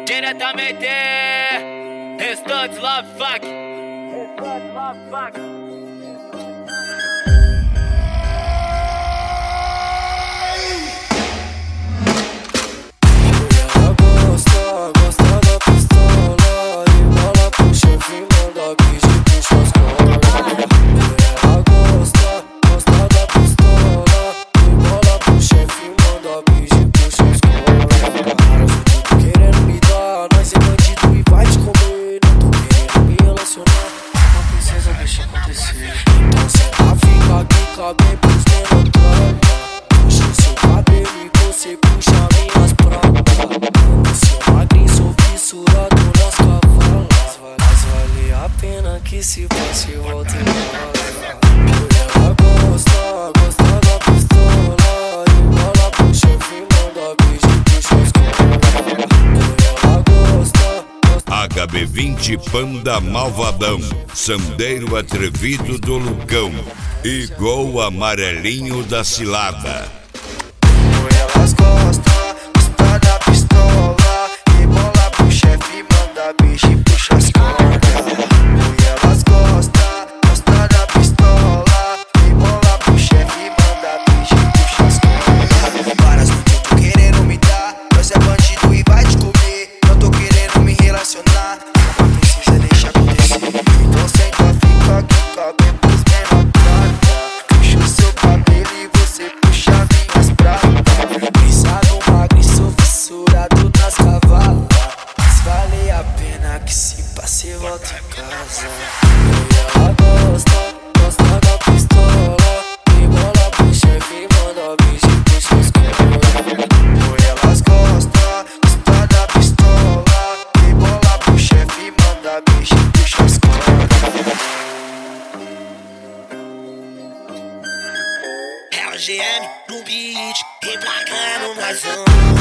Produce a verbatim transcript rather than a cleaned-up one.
Diretamente, Restantes Love Fuck. Restantes Love Fuck. Então senta, fica aqui, cabe pros menor tropa. Puxa seu cabelo e você puxa minhas pratas. Seu magrinho, sou fissurado nas cavalas. Mas vale a pena que se passe e volte embora. Ela gosta, gosta da pistola. Embala pro chefe, manda beijo e puxa as colas. Ela gosta, gosta. H B vinte Panda Malvadão, Sandeiro atrevido do Lucão e Gol amarelinho da Cilada. Elas gostam, gosta da pistola. E bola pro chefe, manda beijo e puxa as cordas. Elas gostam, gosta da pistola. E bola pro chefe, manda beijo e puxa as cordas. Várias do que eu tô querendo me dar. Nós é bandido e vai te comer. Não tô querendo me relacionar, não precisa deixar acontecer. Então senta, fica aqui, cabe pros menor prata. Puxa o seu cabelo e você puxa minhas pratas. Pisado magro, sou fissurado nas cavalas. Mas vale a pena que se passe e volta em casa. E ela gosta, gosta da pistola. E bola pro chefe, manda beijo e puxa as colas. Elas gostam, gosta da pistola. E bola pro chefe, manda beijo e puxa as cordas. É o G M no beat, emplacando mais um.